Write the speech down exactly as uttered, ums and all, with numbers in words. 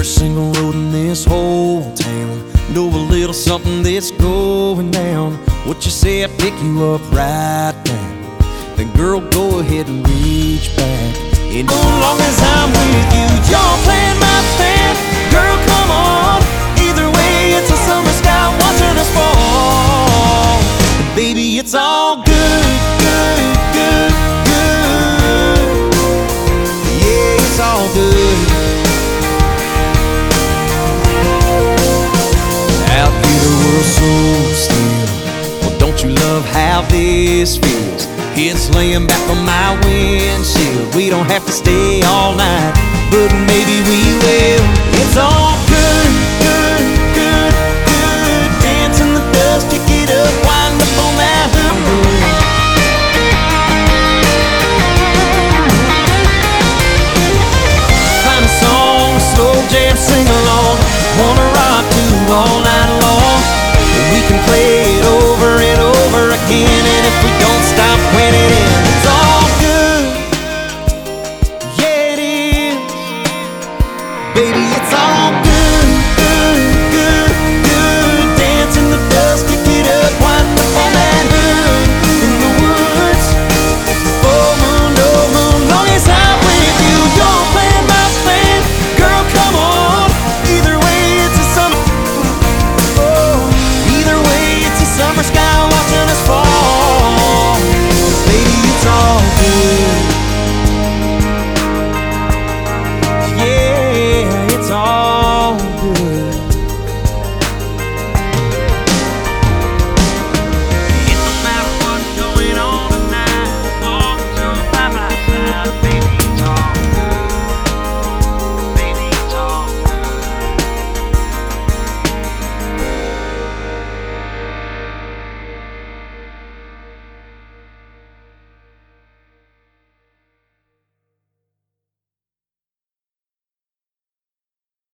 single road in this whole town. Know a little something that's going down. What you say, I pick you up right now. Then girl, go ahead and reach back. And as long as I'm with you, you're playing my band. Girl, come on. Either way, it's a summer sky watching us fall. But baby, it's all good, good, good, good. Yeah, it's all good. Out here the world's so still. Well, don't you love how this feels? It's laying back on my windshield. We don't have to stay all night, but maybe we will. It's all good, good, good, good. Dance in the dust, pick it up, wind up on that hook. Find a song, a slow jam, sing